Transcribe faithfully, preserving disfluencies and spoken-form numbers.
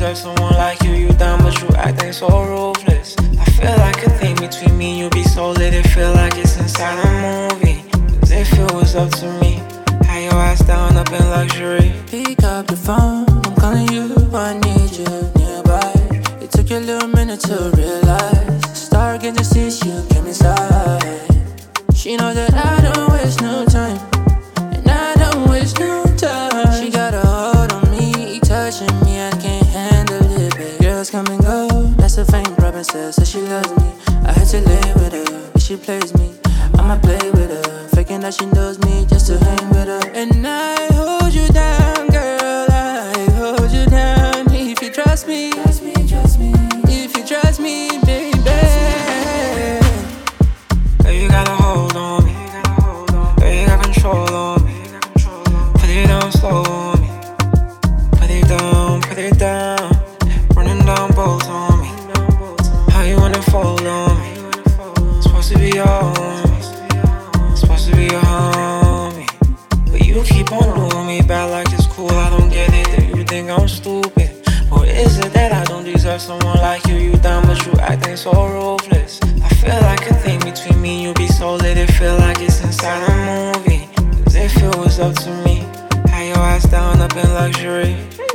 deserve someone like you. You down, but you acting so ruthless. I feel like a thing between me and you be so lit. It feel like it's inside a movie. Cause if it was up to me, had your ass down up in luxury. Pick up the phone, I'm calling you, I need you nearby. It took you a little minute to realize. Start getting to see you came inside. She knows that I don't waste no time, and I don't waste no time. She got a hold on me, touching me, I can't handle it, babe. Girls come and go, that's a fame Robin says, so she loves me. I had to lay with her, but she plays me. I'ma play with her, faking that she knows me just to hang with her. And I hold you down, girl, I hold you down. If you trust me, trust me, trust me. If you trust me, baby. Girl, you got a hold on me. Girl, you got control on me. Put it down slow on me. Put it down, put it down. Running down bolts on me. How you wanna fold on me? Supposed to be your homie. Supposed to be your homie. But you keep on doing me bad like it's cool. I don't get it. Do you think I'm stupid? Or is it that I don't deserve someone like you? You down, but you acting so ruthless. I feel like a thing between me and you be so lit. It feel like it's inside a movie. Cause if it was up to me, had your ass down up in luxury.